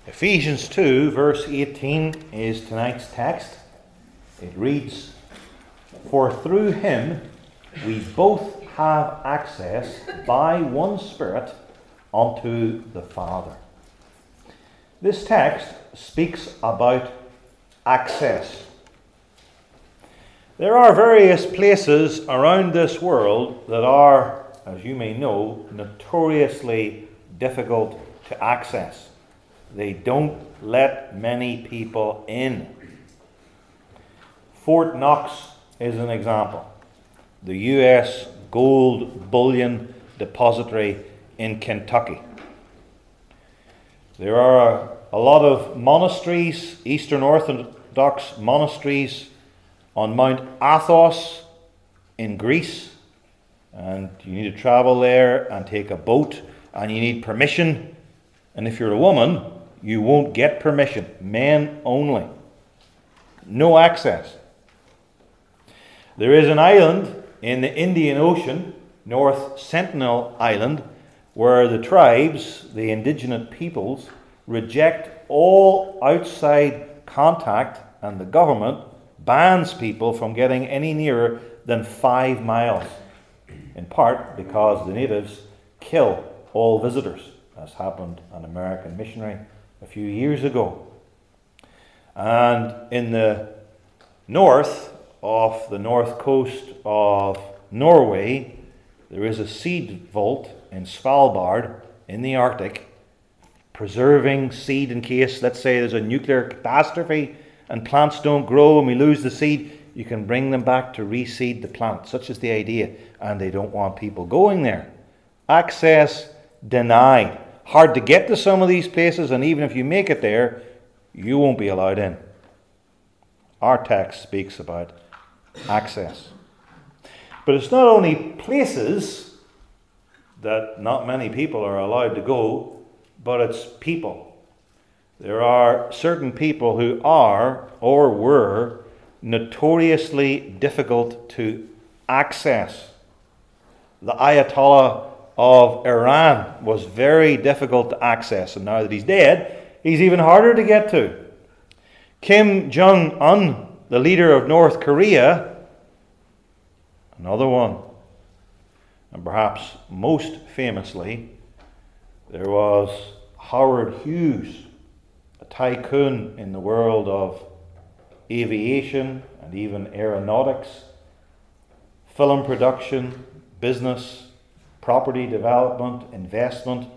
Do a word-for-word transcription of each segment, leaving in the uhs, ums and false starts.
Ephesians two, verse eighteen is tonight's text. It reads, "For through him we both have access by one Spirit unto the Father." This text speaks about access. There are various places around this world that are, as you may know, notoriously difficult to access. They don't let many people in. Fort Knox is an example. The U S gold bullion depository in Kentucky. There are a lot of monasteries, Eastern Orthodox monasteries, on Mount Athos in Greece. And you need to travel there and take a boat, and you need permission. And if you're a woman, you won't get permission. Men only. No access. There is an island in the Indian Ocean, North Sentinel Island, where the tribes, the indigenous peoples, reject all outside contact, and the government bans people from getting any nearer than five miles, in part because the natives kill all visitors, as happened an American missionary a few years ago. And in the north of the north coast of Norway, there is a seed vault in Svalbard in the Arctic, preserving seed in case, let's say, there's a nuclear catastrophe and plants don't grow and we lose the seed. You can bring them back to reseed the plant. Such is the idea. And they don't want people going there. Access denied. Hard to get to some of these places, and even if you make it there, you won't be allowed in. Our text speaks about access. But it's not only places that not many people are allowed to go, but it's people. There are certain people who are or were notoriously difficult to access. The Ayatollah of Iran was very difficult to access, and now that he's dead, he's even harder to get to. Kim Jong-un, the leader of North Korea, another one. And perhaps most famously, there was Howard Hughes, a tycoon in the world of aviation and even aeronautics, film production, business, property development, investment,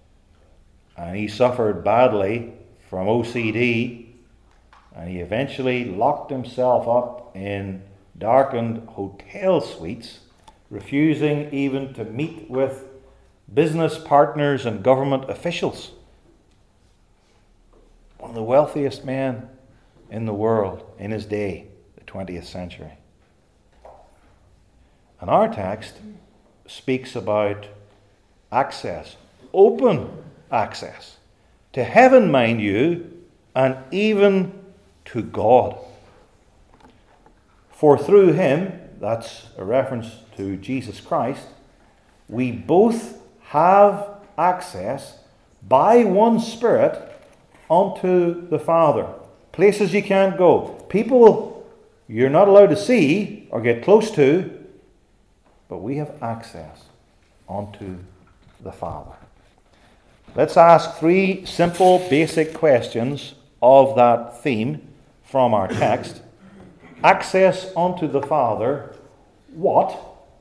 and he suffered badly from O C D, and he eventually locked himself up in darkened hotel suites, refusing even to meet with business partners and government officials. One of the wealthiest men in the world in his day, the twentieth century. And our text speaks about access, open access, to heaven, mind you, and even to God. For through him, that's a reference to Jesus Christ, we both have access by one Spirit unto the Father. Places you can't go. People you're not allowed to see or get close to, but we have access unto the Father. Let's ask three simple, basic questions of that theme from our text. Access unto the Father, what?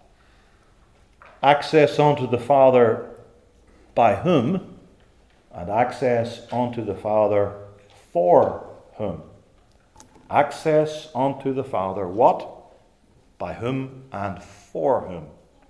Access unto the Father, by whom? And access unto the Father, for whom? Access unto the Father, what? By whom and for whom?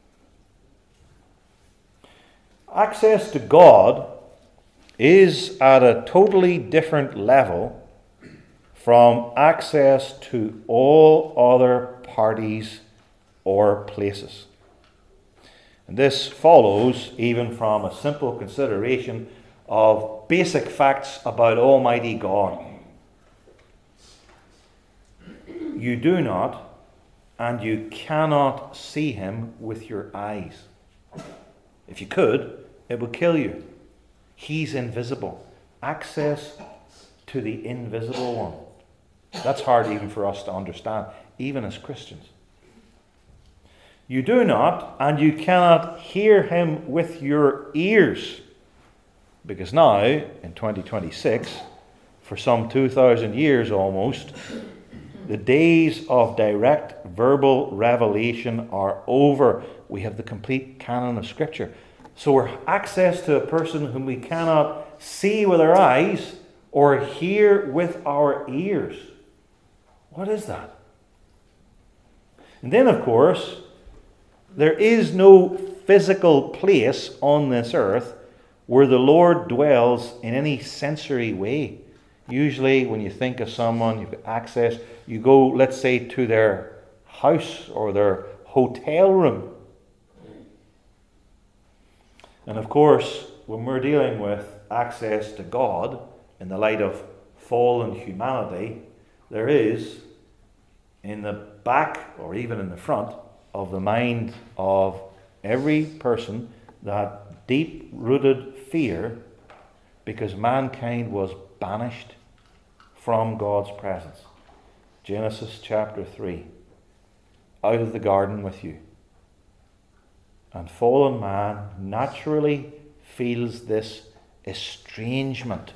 Access to God is at a totally different level from access to all other parties or places. And this follows even from a simple consideration of basic facts about Almighty God. You do not and you cannot see him with your eyes. If you could, it would kill you. He's invisible. access to the invisible one. That's hard even for us to understand, even as Christians. You do not, and you cannot hear him with your ears. Because now, in twenty twenty-six, for some two thousand years almost, the days of direct verbal revelation are over. We have the complete canon of Scripture. So we're access to a person whom we cannot see with our eyes or hear with our ears. What is that? And then, of course, there is no physical place on this earth where the Lord dwells in any sensory way. Usually when you think of someone, you've got access, you go, let's say, to their house or their hotel room. And of course, when we're dealing with access to God in the light of fallen humanity, there is, in the back or even in the front of the mind of every person, that deep-rooted fear, because mankind was banished from God's presence. Genesis chapter three. Out of the garden with you. And fallen man naturally feels this estrangement.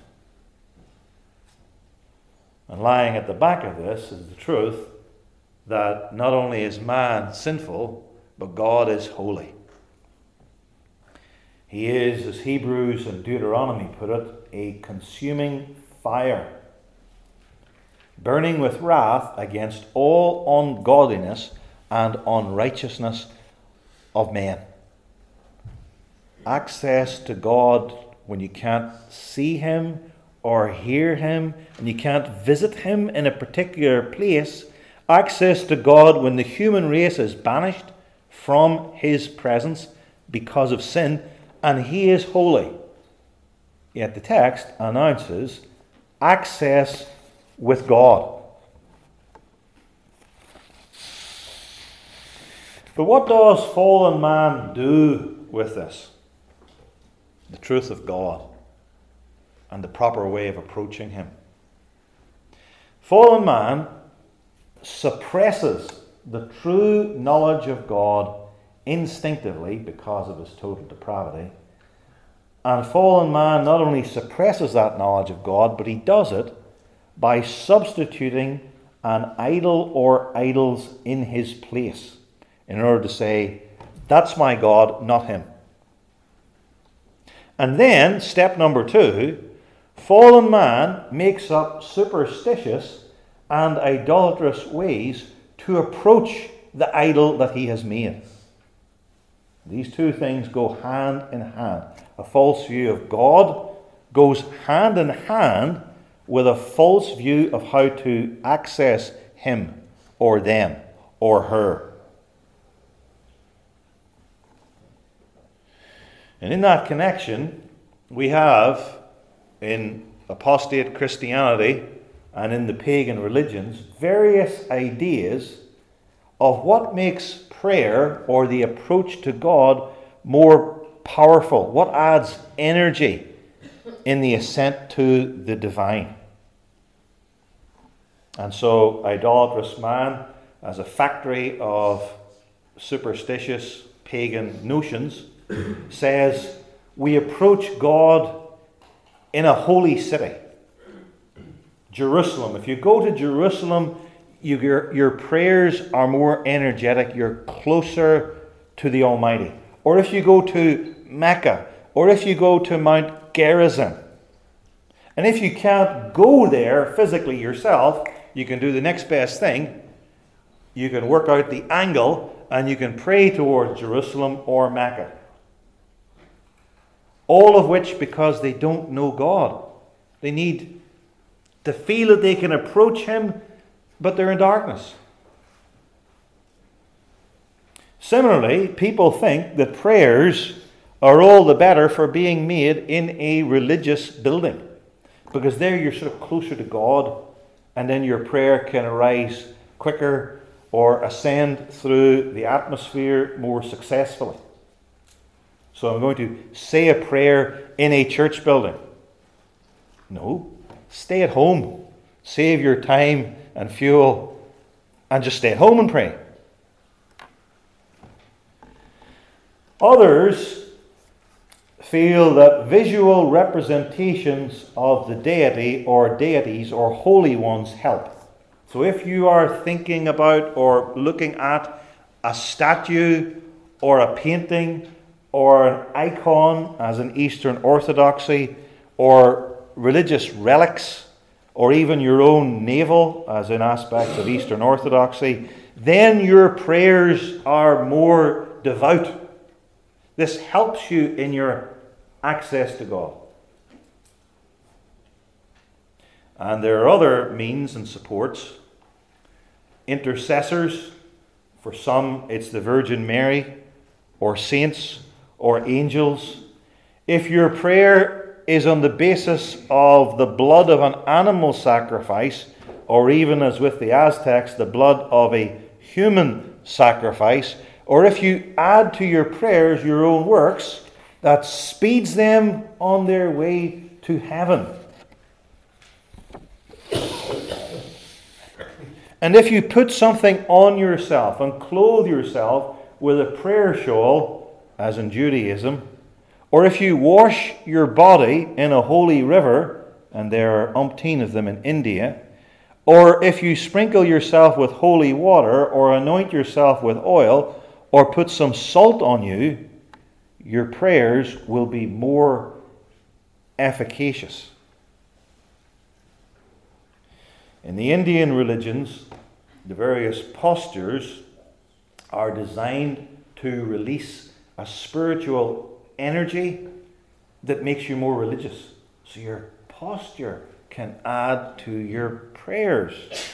And lying at the back of this is the truth that not only is man sinful, but God is holy. He is, as Hebrews and Deuteronomy put it, a consuming fire, burning with wrath against all ungodliness and unrighteousness of men. Access to God when you can't see him or hear him, and you can't visit him in a particular place. Access to God when the human race is banished from his presence because of sin, and he is holy. Yet the text announces access with God. But what does fallen man do with this? The truth of God and the proper way of approaching him. Fallen man suppresses the true knowledge of God instinctively because of his total depravity. And fallen man not only suppresses that knowledge of God, but he does it by substituting an idol or idols in his place in order to say, that's my God, not him. And then, step number two, fallen man makes up superstitious and idolatrous ways to approach the idol that he has made. These two things go hand in hand. A false view of God goes hand in hand with a false view of how to access him or them or her. And in that connection, we have in apostate Christianity and in the pagan religions various ideas of what makes prayer or the approach to God more powerful, what adds energy in the ascent to the divine. And so, idolatrous man, as a factory of superstitious pagan notions, says we approach God in a holy city. Jerusalem. If you go to Jerusalem, you, your, your prayers are more energetic. You're closer to the Almighty. Or if you go to Mecca, or if you go to Mount Gerizim. And if you can't go there physically yourself, you can do the next best thing. You can work out the angle and you can pray towards Jerusalem or Mecca. All of which because they don't know God. They need to feel that they can approach him, but they're in darkness. Similarly, people think that prayers are all the better for being made in a religious building. Because there you're sort of closer to God, and then your prayer can arise quicker or ascend through the atmosphere more successfully. So I'm going to say a prayer in a church building. No. Stay at home. Save your time and fuel and just stay at home and pray. Others feel that visual representations of the deity or deities or holy ones help. So if you are thinking about or looking at a statue or a painting or an icon as in Eastern Orthodoxy, or religious relics, or even your own navel as in aspects of Eastern Orthodoxy, then your prayers are more devout. This helps you in your access to God. And there are other means and supports. Intercessors. For some, it's the Virgin Mary, or saints, or angels. If your prayer is on the basis of the blood of an animal sacrifice, or even as with the Aztecs, the blood of a human sacrifice, or if you add to your prayers your own works, that speeds them on their way to heaven. And if you put something on yourself and clothe yourself with a prayer shawl, as in Judaism, or if you wash your body in a holy river, and there are umpteen of them in India, or if you sprinkle yourself with holy water, or anoint yourself with oil, or put some salt on you, your prayers will be more efficacious. In the Indian religions, the various postures are designed to release a spiritual energy that makes you more religious. So your posture can add to your prayers.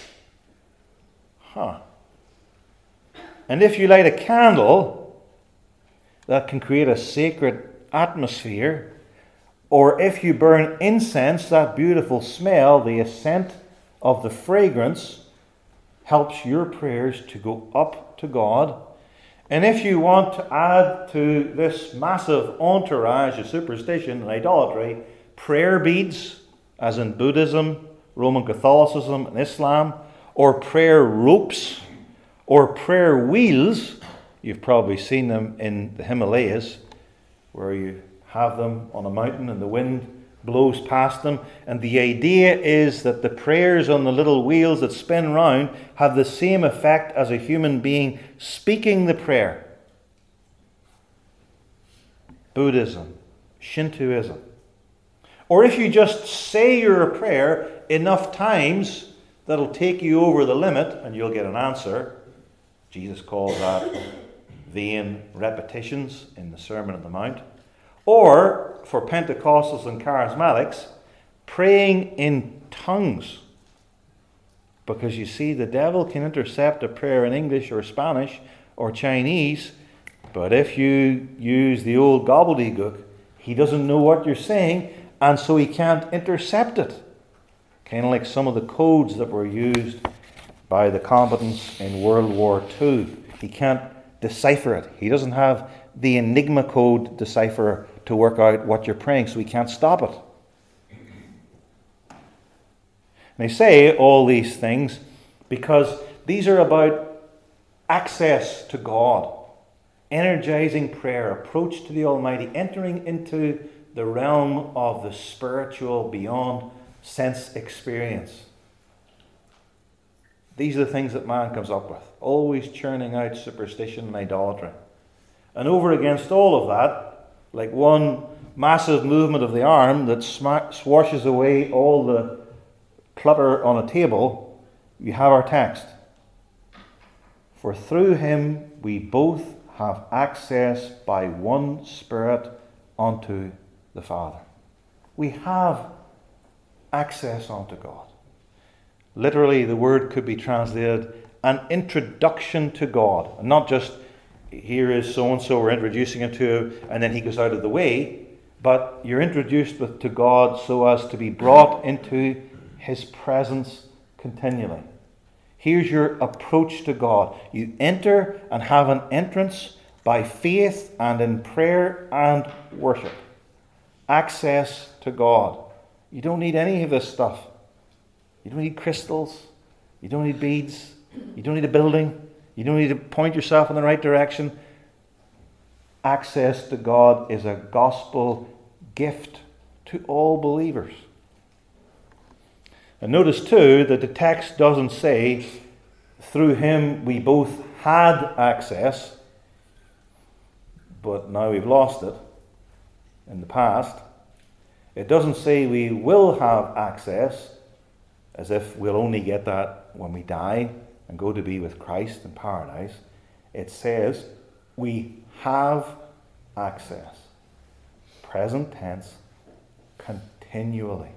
Huh. And if you light a candle, that can create a sacred atmosphere. Or if you burn incense, that beautiful smell, the ascent of the fragrance, helps your prayers to go up to God. And if you want to add to this massive entourage of superstition and idolatry, prayer beads, as in Buddhism, Roman Catholicism, and Islam, or prayer ropes, or prayer wheels, you've probably seen them in the Himalayas, where you have them on a mountain and the wind blows past them. And the idea is that the prayers on the little wheels that spin round have the same effect as a human being speaking the prayer. Buddhism, Shintoism. Or if you just say your prayer enough times, that'll take you over the limit and you'll get an answer. Jesus calls that vain repetitions in the Sermon on the Mount. Or, for Pentecostals and Charismatics, praying in tongues. Because you see, the devil can intercept a prayer in English or Spanish or Chinese, but if you use the old gobbledygook, he doesn't know what you're saying, and so he can't intercept it. Kind of like some of the codes that were used by the combatants in World War Two. He can't decipher it. He doesn't have the Enigma code decipherer to work out what you're praying, so he can't stop it. And they say all these things because these are about access to God, energizing prayer, approach to the Almighty, entering into the realm of the spiritual beyond sense experience. These are the things that man comes up with, always churning out superstition and idolatry. And over against all of that, like one massive movement of the arm that sma- swashes away all the clutter on a table, you have our text. For through him we both have access by one Spirit unto the Father. We have access unto God. Literally, the word could be translated an introduction to God, and not just here is so-and-so, we're introducing him to, and then he goes out of the way. But you're introduced with, to God so as to be brought into his presence continually. Here's your approach to God. You enter and have an entrance by faith and in prayer and worship. Access to God. You don't need any of this stuff. You don't need crystals. You don't need beads. You don't need a building. You don't need to point yourself in the right direction. Access to God is a gospel gift to all believers. And notice too that the text doesn't say, through him we both had access, but now we've lost it in the past. It doesn't say we will have access, as if we'll only get that when we die and go to be with Christ in paradise. It says we have access. Present tense, continually.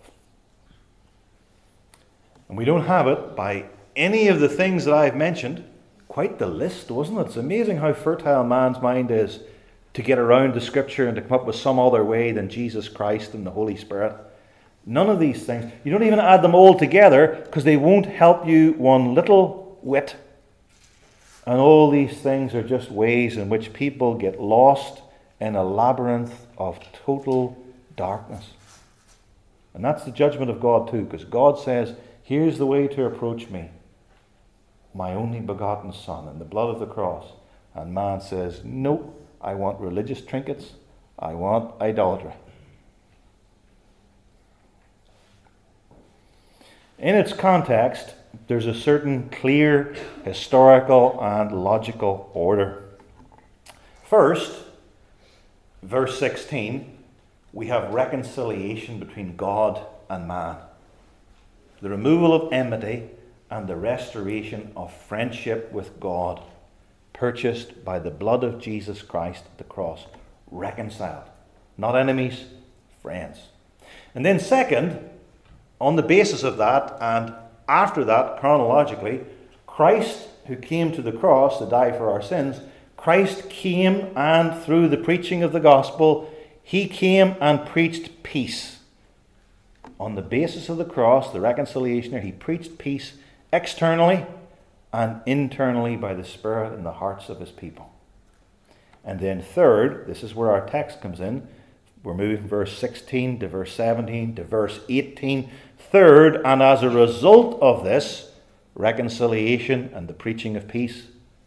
And we don't have it by any of the things that I've mentioned. Quite the list, wasn't it? It's amazing how fertile man's mind is to get around the Scripture and to come up with some other way than Jesus Christ and the Holy Spirit. None of these things. You don't even add them all together because they won't help you one little whit. And all these things are just ways in which people get lost in a labyrinth of total darkness. And that's the judgment of God too, because God says, here's the way to approach me, my only begotten Son, and the blood of the cross. And man says, nope, I want religious trinkets. I want idolatry. In its context, there's a certain clear historical and logical order. First, verse sixteen, we have reconciliation between God and man. The removal of enmity and the restoration of friendship with God, purchased by the blood of Jesus Christ at the cross. Reconciled. Not enemies, friends. And then second, on the basis of that, and after that, chronologically, Christ, who came to the cross to die for our sins, Christ came and through the preaching of the gospel, he came and preached peace. On the basis of the cross, the reconciliation there, he preached peace externally and internally by the Spirit in the hearts of his people. And then third, this is where our text comes in. We're moving from verse sixteen to verse seventeen to verse eighteen. Third, and as a result of this reconciliation and the preaching of peace,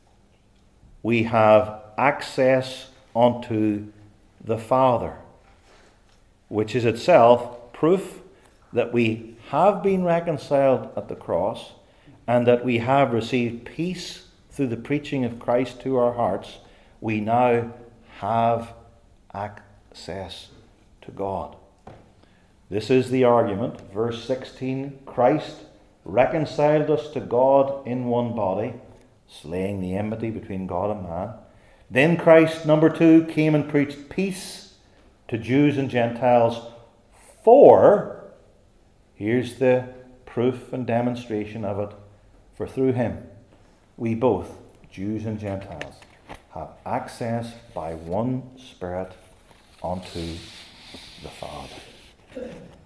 we have access unto the Father, which is itself proof that we have been reconciled at the cross and that we have received peace through the preaching of Christ to our hearts. We now have access to God. This is the argument. Verse sixteen, Christ reconciled us to God in one body, slaying the enmity between God and man. Then Christ, number two, came and preached peace to Jews and Gentiles. For, here's the proof and demonstration of it, for through him we both, Jews and Gentiles, have access by one Spirit unto the Father.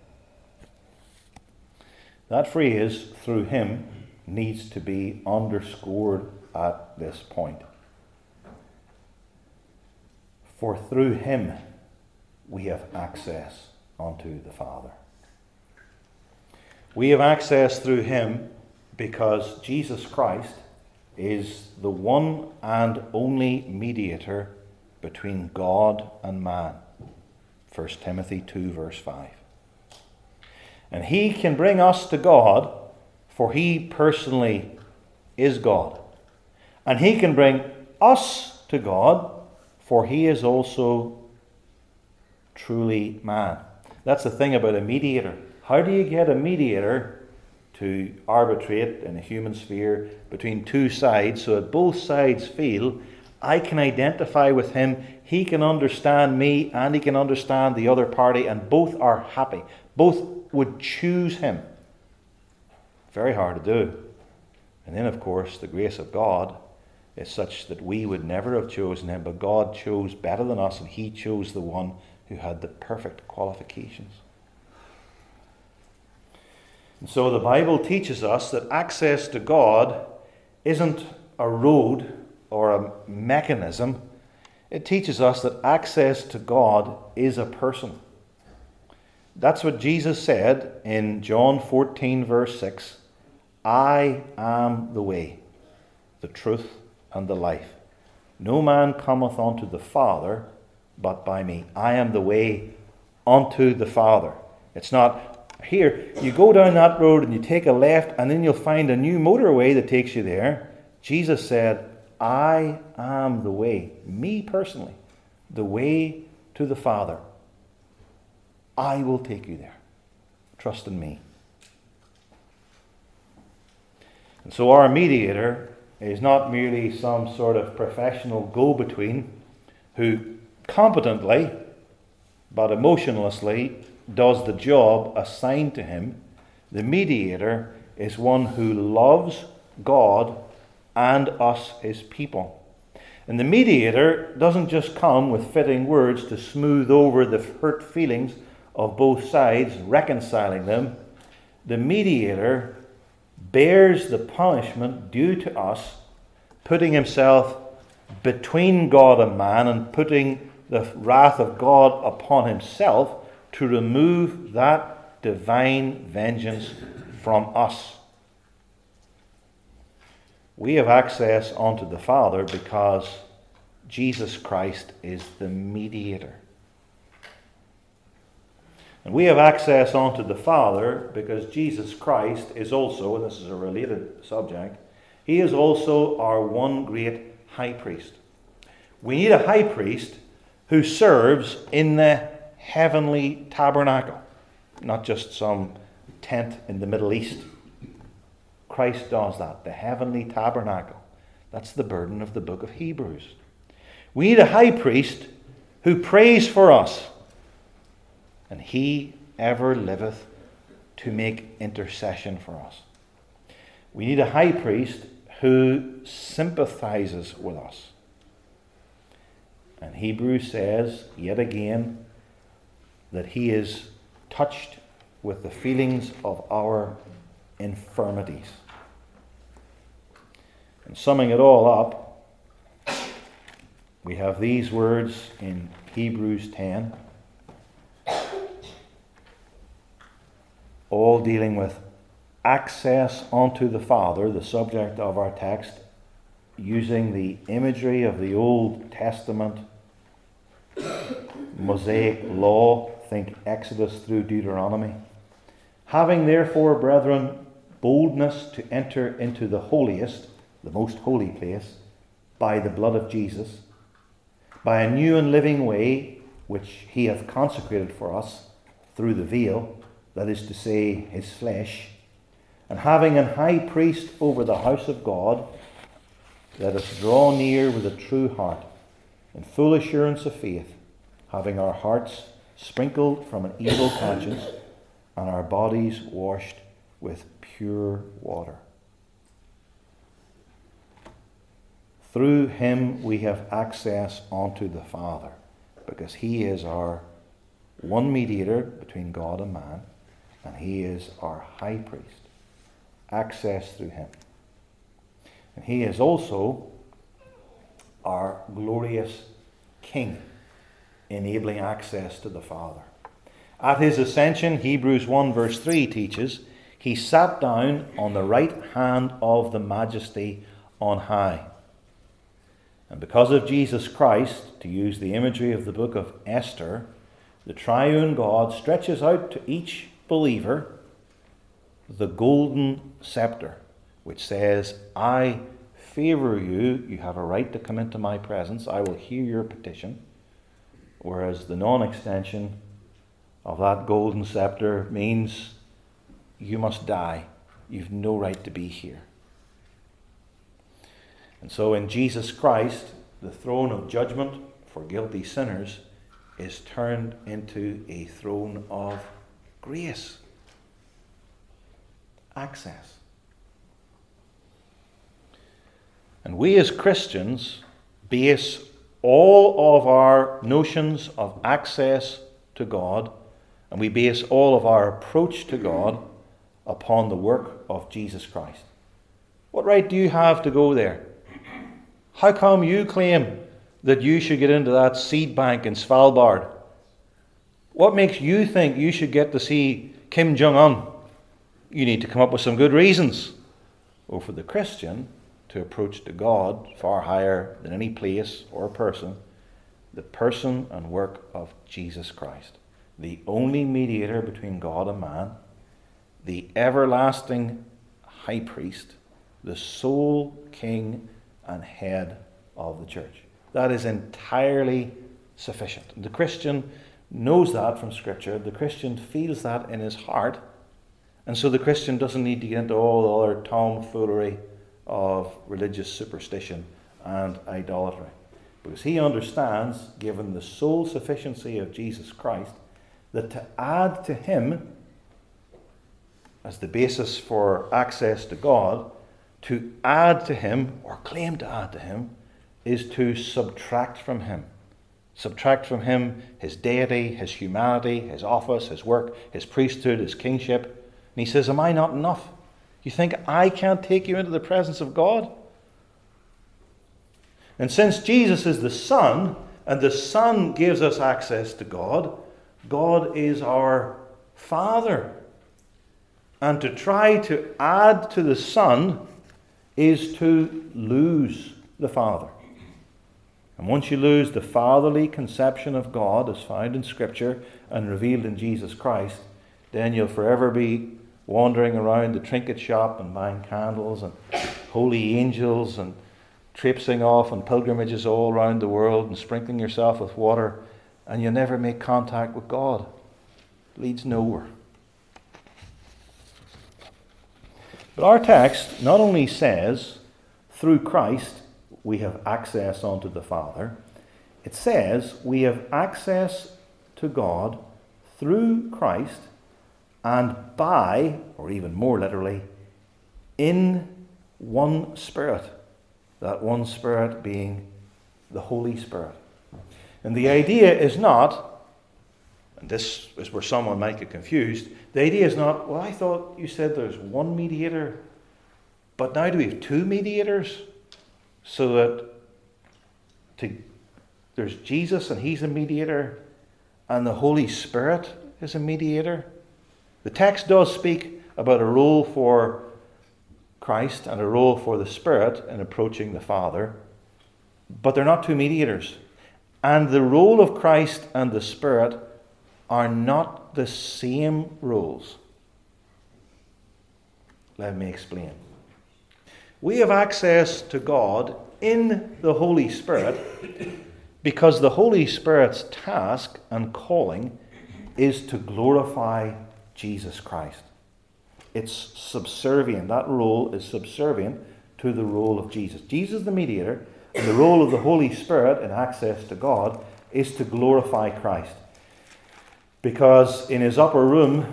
That phrase, through him, needs to be underscored at this point. For through him we have access unto the Father. We have access through him because Jesus Christ is the one and only mediator between God and man. First Timothy two verse five. And he can bring us to God, for he personally is God. And he can bring us to God, for he is also truly man. That's the thing about a mediator. How do you get a mediator to arbitrate in a human sphere between two sides so that both sides feel, I can identify with him, he can understand me, and he can understand the other party, and both are happy. Both would choose him. Very hard to do. And then, of course, the grace of God is such that we would never have chosen him, but God chose better than us, and he chose the one who had the perfect qualifications. And so the Bible teaches us that access to God isn't a road or a mechanism. It teaches us that access to God is a person. That's what Jesus said in John fourteen, verse six. I am the way, the truth, and the life. No man cometh unto the Father but by me. I am the way unto the Father. It's not, here, you go down that road and you take a left and then you'll find a new motorway that takes you there. Jesus said, I am the way, me personally, the way to the Father. I will take you there. Trust in me. And so our mediator is not merely some sort of professional go-between who competently but emotionlessly does the job assigned to him. The mediator is one who loves God and us, his people. And the mediator doesn't just come with fitting words to smooth over the hurt feelings of both sides, reconciling them. The mediator bears the punishment due to us, putting himself between God and man and putting the wrath of God upon himself to remove that divine vengeance from us. We have access unto the Father because Jesus Christ is the mediator. And we have access unto the Father because Jesus Christ is also, and this is a related subject, he is also our one great high priest. We need a high priest who serves in the heavenly tabernacle, not just some tent in the Middle East. Christ does that, the heavenly tabernacle. That's the burden of the book of Hebrews. We need a high priest who prays for us, and he ever liveth to make intercession for us. We need a high priest who sympathizes with us. And Hebrews says, yet again, that he is touched with the feelings of our infirmities. And summing it all up, we have these words in Hebrews ten, all dealing with access unto the Father, the subject of our text, using the imagery of the Old Testament Mosaic law, think Exodus through Deuteronomy. Having therefore, brethren, boldness to enter into the holiest, the most holy place, by the blood of Jesus, by a new and living way, which he hath consecrated for us through the veil, that is to say, his flesh, and having an high priest over the house of God, let us draw near with a true heart, in full assurance of faith, having our hearts sprinkled from an evil conscience, and our bodies washed with pure water. Through him we have access unto the Father, because he is our one mediator between God and man, and he is our high priest. Access through him. And he is also our glorious King, enabling access to the Father. At his ascension, Hebrews one verse three teaches, he sat down on the right hand of the Majesty on high. And because of Jesus Christ, to use the imagery of the book of Esther, the triune God stretches out to each believer the golden scepter, which says, I favor you, you have a right to come into my presence, I will hear your petition. Whereas the non-extension of that golden scepter means you must die. You've no right to be here. And so in Jesus Christ, the throne of judgment for guilty sinners is turned into a throne of grace. Access. And we as Christians base all of our notions of access to God, and we base all of our approach to God upon the work of Jesus Christ. What right do you have to go there? How come you claim that you should get into that seed bank in Svalbard? What makes you think you should get to see Kim Jong-un? You need to come up with some good reasons. Or for the Christian to approach to God far higher than any place or person, the person and work of Jesus Christ, the only mediator between God and man, the everlasting high priest, the sole king and head of the church. That is entirely sufficient. The Christian knows that from Scripture. The Christian feels that in his heart. And so the Christian doesn't need to get into all the other tomfoolery of religious superstition and idolatry. Because he understands, given the sole sufficiency of Jesus Christ, that to add to him as the basis for access to God, to add to him, or claim to add to him, is to subtract from him. Subtract from him his deity, his humanity, his office, his work, his priesthood, his kingship. And he says, am I not enough? You think I can't take you into the presence of God? And since Jesus is the Son, and the Son gives us access to God, God is our Father. And to try to add to the Son is to lose the Father. And once you lose the fatherly conception of God as found in Scripture and revealed in Jesus Christ, then you'll forever be wandering around the trinket shop and buying candles and holy angels and traipsing off on pilgrimages all around the world and sprinkling yourself with water, and you never make contact with God. It leads nowhere. But our text not only says, through Christ we have access unto the Father, it says we have access to God through Christ and by, or even more literally, in one Spirit. That one Spirit being the Holy Spirit. And the idea is not, and this is where someone might get confused, the idea is not, well, I thought you said there's one mediator, but now do we have two mediators? So that to, there's Jesus and he's a mediator, and the Holy Spirit is a mediator. The text does speak about a role for Christ and a role for the Spirit in approaching the Father, but they're not two mediators. And the role of Christ and the Spirit are not the same roles. Let me explain. We have access to God in the Holy Spirit because the Holy Spirit's task and calling is to glorify Jesus Christ. It's subservient. That role is subservient to the role of Jesus. Jesus the mediator, and the role of the Holy Spirit in access to God is to glorify Christ. Because in his upper room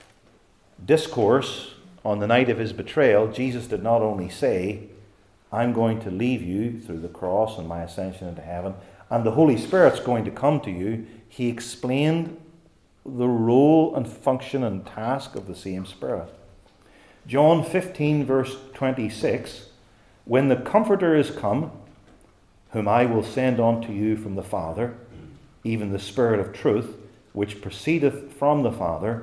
discourse on the night of his betrayal, Jesus did not only say, I'm going to leave you through the cross and my ascension into heaven, and the Holy Spirit's going to come to you. He explained the role and function and task of the same Spirit. John fifteen verse twenty-six, when the Comforter is come, whom I will send unto you from the Father, even the Spirit of truth, which proceedeth from the Father,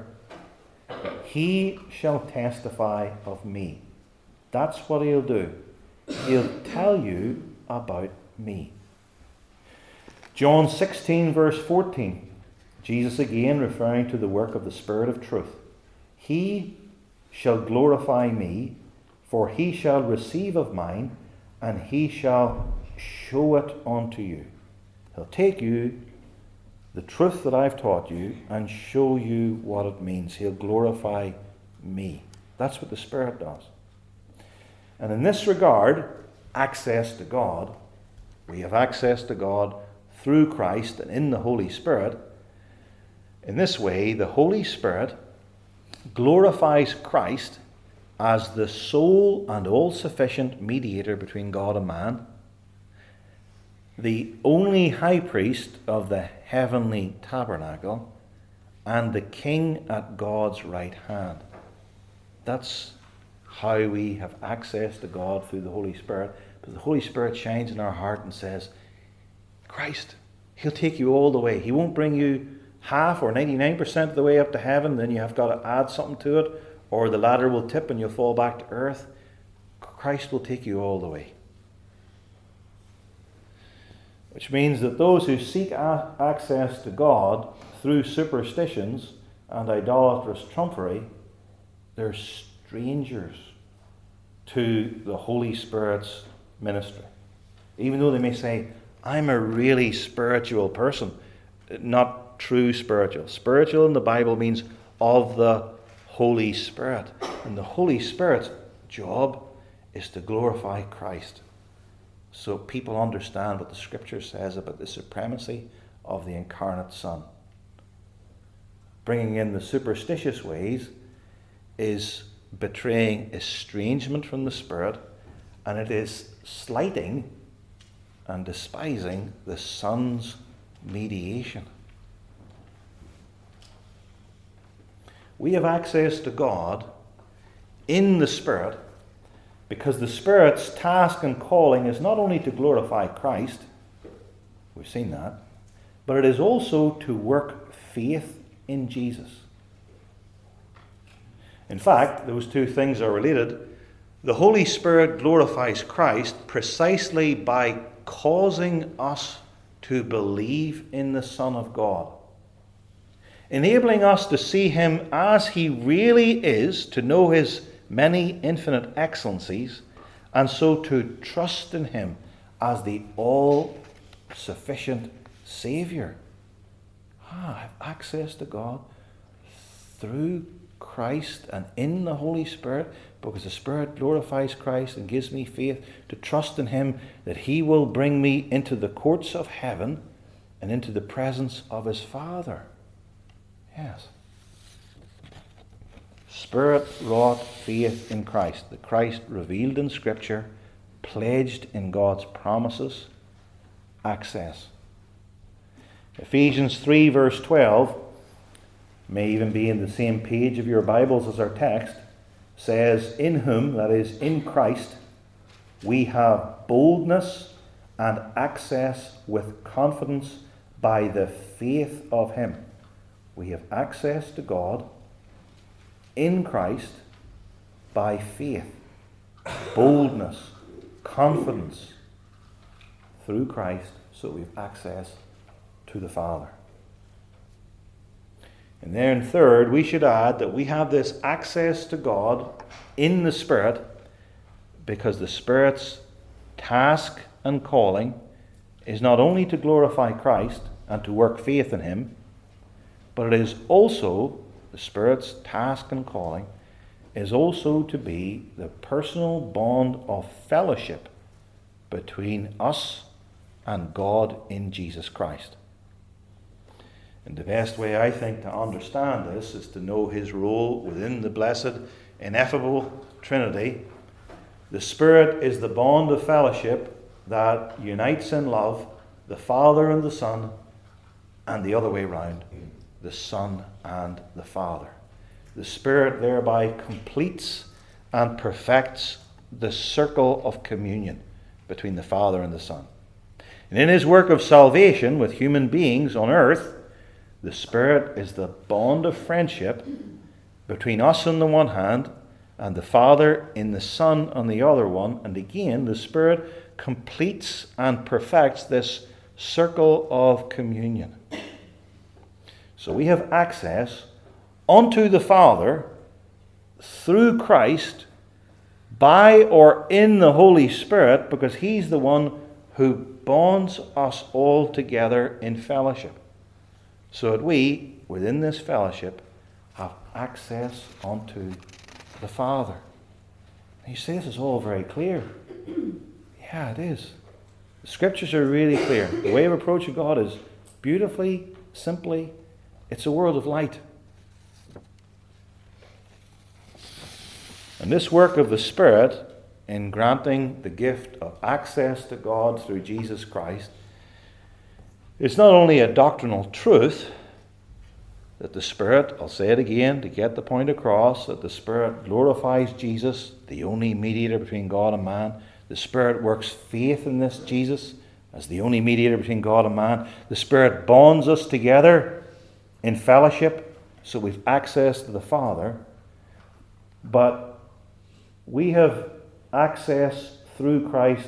he shall testify of me. That's what he'll do. He'll tell you about me. John sixteen verse fourteen, Jesus again referring to the work of the Spirit of truth. He shall glorify me, for he shall receive of mine, and he shall show it unto you. He'll take you, the truth that I've taught you, and show you what it means. He'll glorify me. That's what the Spirit does. And in this regard, access to God, we have access to God through Christ and in the Holy Spirit. In this way, the Holy Spirit glorifies Christ as the sole and all-sufficient mediator between God and man, the only high priest of the heavenly tabernacle, and the king at God's right hand. That's how we have access to God through the Holy Spirit. But the Holy Spirit shines in our heart and says, Christ, he'll take you all the way. He won't bring you half or ninety-nine percent of the way up to heaven, then you have got to add something to it, or the ladder will tip and you'll fall back to earth. Christ will take you all the way. Which means that those who seek a- access to God through superstitions and idolatrous trumpery, they're strangers to the Holy Spirit's ministry. Even though they may say, I'm a really spiritual person. Not true spiritual. Spiritual in the Bible means of the Holy Spirit. And the Holy Spirit's job is to glorify Christ. So people understand what the Scripture says about the supremacy of the incarnate Son. Bringing in the superstitious ways is betraying estrangement from the Spirit, and it is slighting and despising the Son's mediation. We have access to God in the Spirit because the Spirit's task and calling is not only to glorify Christ, we've seen that, but it is also to work faith in Jesus. In fact, those two things are related. The Holy Spirit glorifies Christ precisely by causing us to believe in the Son of God, enabling us to see him as he really is, to know his many infinite excellencies, and so to trust in him as the all-sufficient Saviour. Ah, I have access to God through Christ and in the Holy Spirit, because the Spirit glorifies Christ and gives me faith to trust in him that he will bring me into the courts of heaven and into the presence of his Father. Yes. Spirit-wrought faith in Christ, the Christ revealed in Scripture, pledged in God's promises, access. Ephesians three verse twelve, may even be in the same page of your Bibles as our text, says, in whom, that is, in Christ, we have boldness and access with confidence by the faith of him. We have access to God in Christ by faith. Boldness, confidence through Christ, so we have access to the Father. And then third, we should add that we have this access to God in the Spirit because the Spirit's task and calling is not only to glorify Christ and to work faith in him, but it is also, the Spirit's task and calling is also to be the personal bond of fellowship between us and God in Jesus Christ. And the best way, I think, to understand this is to know his role within the blessed, ineffable Trinity. The Spirit is the bond of fellowship that unites in love the Father and the Son, and the other way round, the Son and the Father. The Spirit thereby completes and perfects the circle of communion between the Father and the Son. And in his work of salvation with human beings on earth, the Spirit is the bond of friendship between us on the one hand and the Father in the Son on the other one. And again, the Spirit completes and perfects this circle of communion. So we have access unto the Father through Christ by or in the Holy Spirit, because he's the one who bonds us all together in fellowship, so that we, within this fellowship, have access unto the Father. And you say this is all very clear. Yeah, it is. The Scriptures are really clear. The way of approaching God is beautifully, simply, it's a world of light. And this work of the Spirit in granting the gift of access to God through Jesus Christ, it's not only a doctrinal truth that the Spirit, I'll say it again to get the point across, that the Spirit glorifies Jesus, the only mediator between God and man. The Spirit works faith in this Jesus as the only mediator between God and man. The Spirit bonds us together in fellowship, so we've access to the Father, but we have access through Christ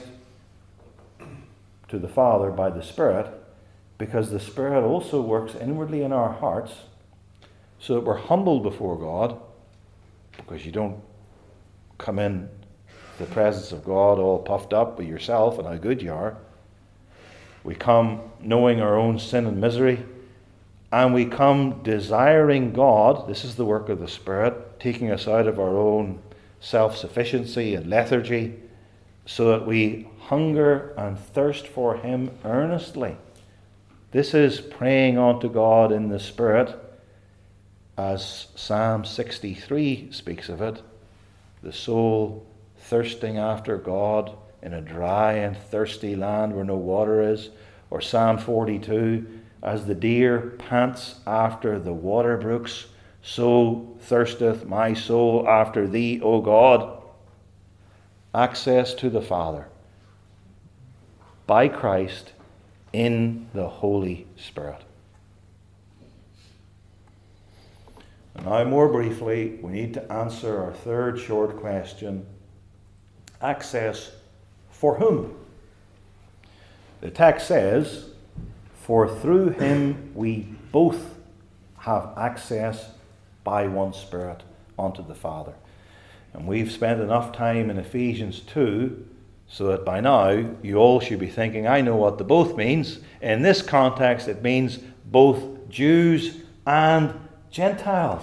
to the Father by the Spirit, because the Spirit also works inwardly in our hearts, so that we're humbled before God, because you don't come in the presence of God all puffed up with yourself and how good you are. We come knowing our own sin and misery, and we come desiring God. This is the work of the Spirit, taking us out of our own self-sufficiency and lethargy, so that we hunger and thirst for Him earnestly. This is praying unto God in the Spirit, as Psalm sixty-three speaks of it, the soul thirsting after God in a dry and thirsty land where no water is. Or Psalm forty-two, as the deer pants after the water brooks, so thirsteth my soul after thee, O God. Access to the Father by Christ in the Holy Spirit. And now, more briefly, we need to answer our third short question. Access for whom? The text says, for through him we both have access by one Spirit unto the Father. And we've spent enough time in Ephesians two, so that by now you all should be thinking, I know what the both means. In this context, it means both Jews and Gentiles.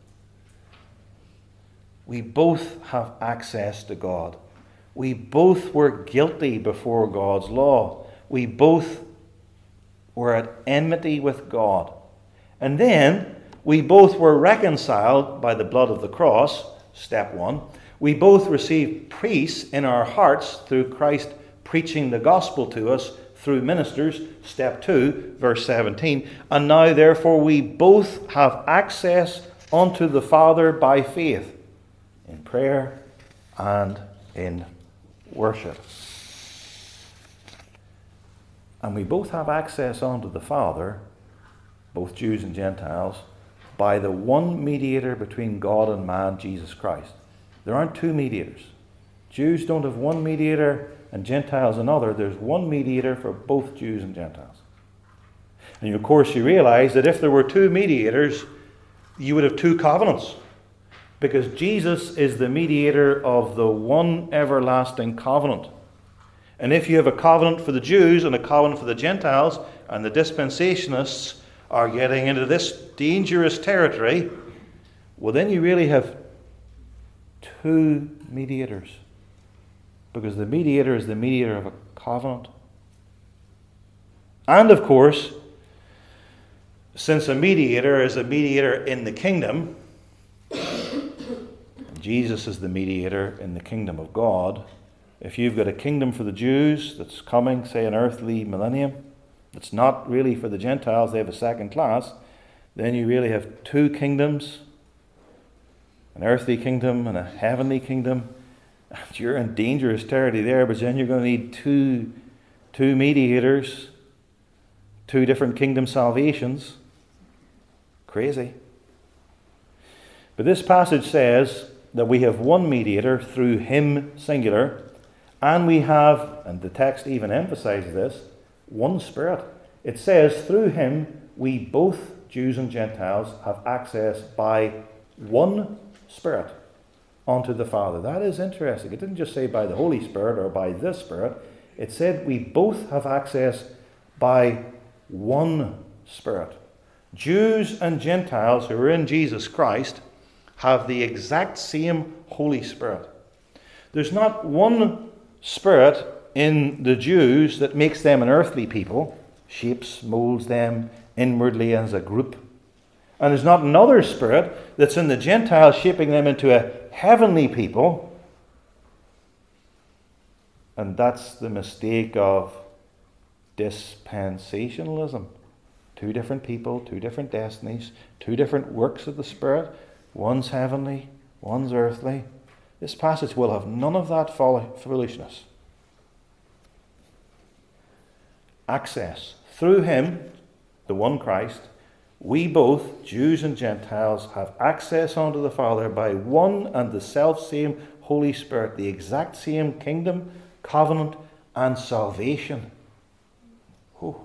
We both have access to God. We both were guilty before God's law. We both were at enmity with God. And then we both were reconciled by the blood of the cross, step one. We both received peace in our hearts through Christ preaching the gospel to us through ministers, step two, verse seventeen. And now therefore we both have access unto the Father by faith, in prayer and in worship. And we both have access unto the Father, both Jews and Gentiles, by the one mediator between God and man, Jesus Christ. There aren't two mediators. Jews don't have one mediator and Gentiles another. There's one mediator for both Jews and Gentiles. And of course you realize that if there were two mediators, you would have two covenants. Because Jesus is the mediator of the one everlasting covenant. And if you have a covenant for the Jews and a covenant for the Gentiles, and the dispensationalists are getting into this dangerous territory, well then you really have two mediators. Because the mediator is the mediator of a covenant. And of course, since a mediator is a mediator in the kingdom, Jesus is the mediator in the kingdom of God. If you've got a kingdom for the Jews that's coming, say an earthly millennium, that's not really for the Gentiles, they have a second class, then you really have two kingdoms, an earthly kingdom and a heavenly kingdom. You're in dangerous territory there, but then you're going to need two, two mediators, two different kingdom salvations. Crazy. But this passage says that we have one mediator through him, singular, and we have, and the text even emphasizes this, one Spirit. It says through him we both, Jews and Gentiles, have access by one Spirit unto the Father. That is interesting. It didn't just say by the Holy Spirit or by the Spirit. It said we both have access by one Spirit. Jews and Gentiles who are in Jesus Christ have the exact same Holy Spirit. There's not one Spirit in the Jews that makes them an earthly people, shapes, molds them inwardly as a group. And there's not another Spirit that's in the Gentiles shaping them into a heavenly people. And that's the mistake of dispensationalism. Two different people, two different destinies, two different works of the Spirit. One's heavenly, one's earthly. This passage will have none of that foolishness. Access. Through him, the one Christ, we both, Jews and Gentiles, have access unto the Father by one and the self-same Holy Spirit, the exact same kingdom, covenant, and salvation. Oh.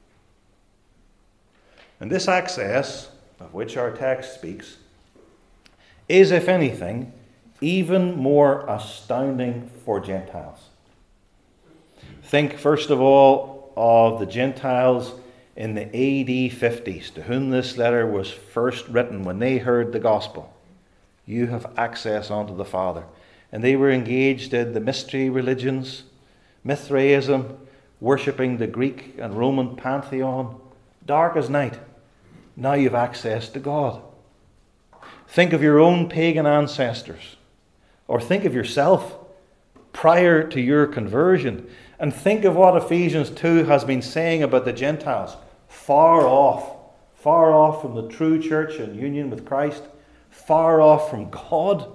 And this access, of which our text speaks, is, if anything, even more astounding for Gentiles. Think, first of all, of the Gentiles in the A D fifties, to whom this letter was first written when they heard the gospel. You have access unto the Father. And they were engaged in the mystery religions, Mithraism, worshipping the Greek and Roman pantheon, dark as night. Now you have access to God. Think of your own pagan ancestors, or think of yourself prior to your conversion, and think of what Ephesians two has been saying about the Gentiles. Far off, far off from the true church in union with Christ, far off from God.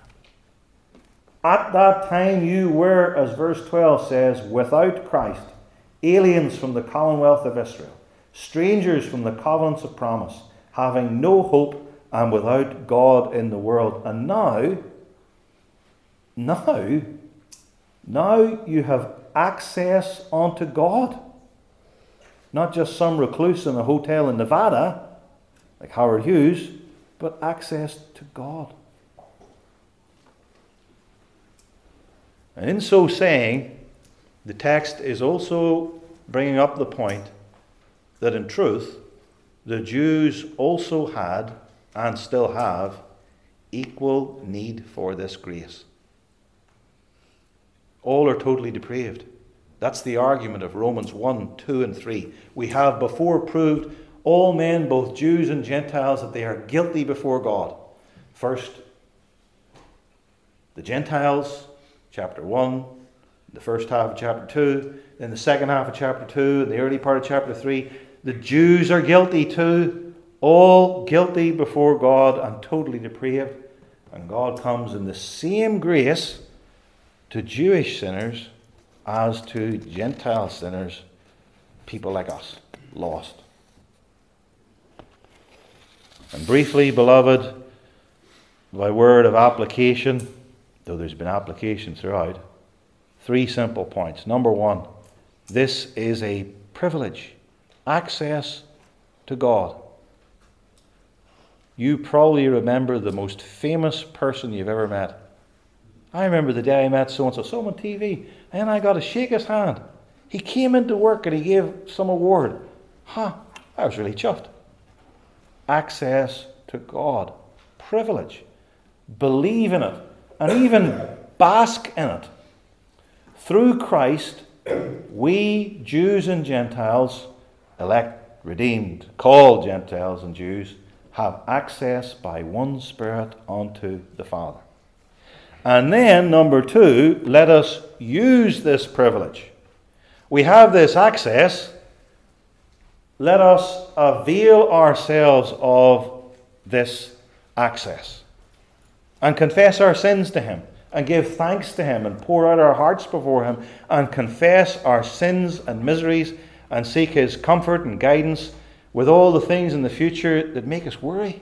At that time you were, as verse twelve says, without Christ, aliens from the commonwealth of Israel, strangers from the covenants of promise, having no hope and without God in the world. And now, now, now you have access unto God. Not just some recluse in a hotel in Nevada, like Howard Hughes, but access to God. And in so saying, the text is also bringing up the point that in truth, the Jews also had, and still have, equal need for this grace. All are totally depraved. That's the argument of Romans one, two, and three. We have before proved all men, both Jews and Gentiles, that they are guilty before God. First, the Gentiles, chapter one, the first half of chapter two, then the second half of chapter two, and the early part of chapter three. The Jews are guilty too, all guilty before God and totally depraved. And God comes in the same grace to Jewish sinners as to Gentile sinners, people like us, lost. And briefly, beloved, by word of application, though there's been application throughout, three simple points. Number one, this is a privilege, access to God. You probably remember the most famous person you've ever met. I remember the day I met so-and-so, so on T V, and I got to shake his hand. He came into work and he gave some award. Huh, I was really chuffed. Access to God. Privilege. Believe in it. And even bask in it. Through Christ, we, Jews and Gentiles, elect, redeemed, called Gentiles and Jews, have access by one Spirit unto the Father. And then, number two, let us use this privilege. We have this access. Let us avail ourselves of this access and confess our sins to Him and give thanks to Him and pour out our hearts before Him and confess our sins and miseries and seek His comfort and guidance with all the things in the future that make us worry.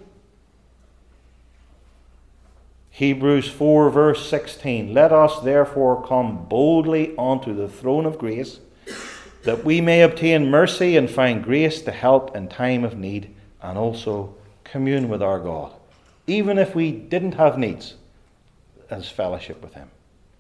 Hebrews four verse sixteen, let us therefore come boldly unto the throne of grace, that we may obtain mercy and find grace to help in time of need, and also commune with our God, even if we didn't have needs, as fellowship with Him.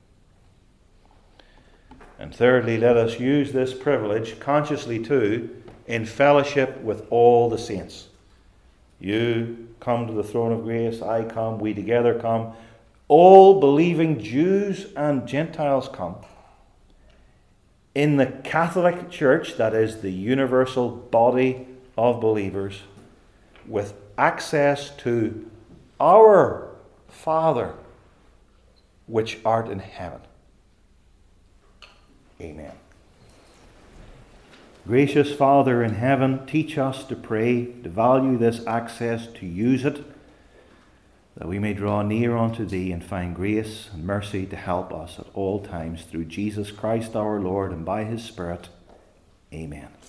And thirdly, let us use this privilege consciously too in fellowship with all the saints. You come to the throne of grace, I come, we together come. All believing Jews and Gentiles come. In the Catholic Church, that is the universal body of believers, with access to our Father, which art in heaven. Amen. Gracious Father in heaven, teach us to pray, to value this access, to use it, that we may draw near unto Thee and find grace and mercy to help us at all times through Jesus Christ our Lord and by His Spirit. Amen.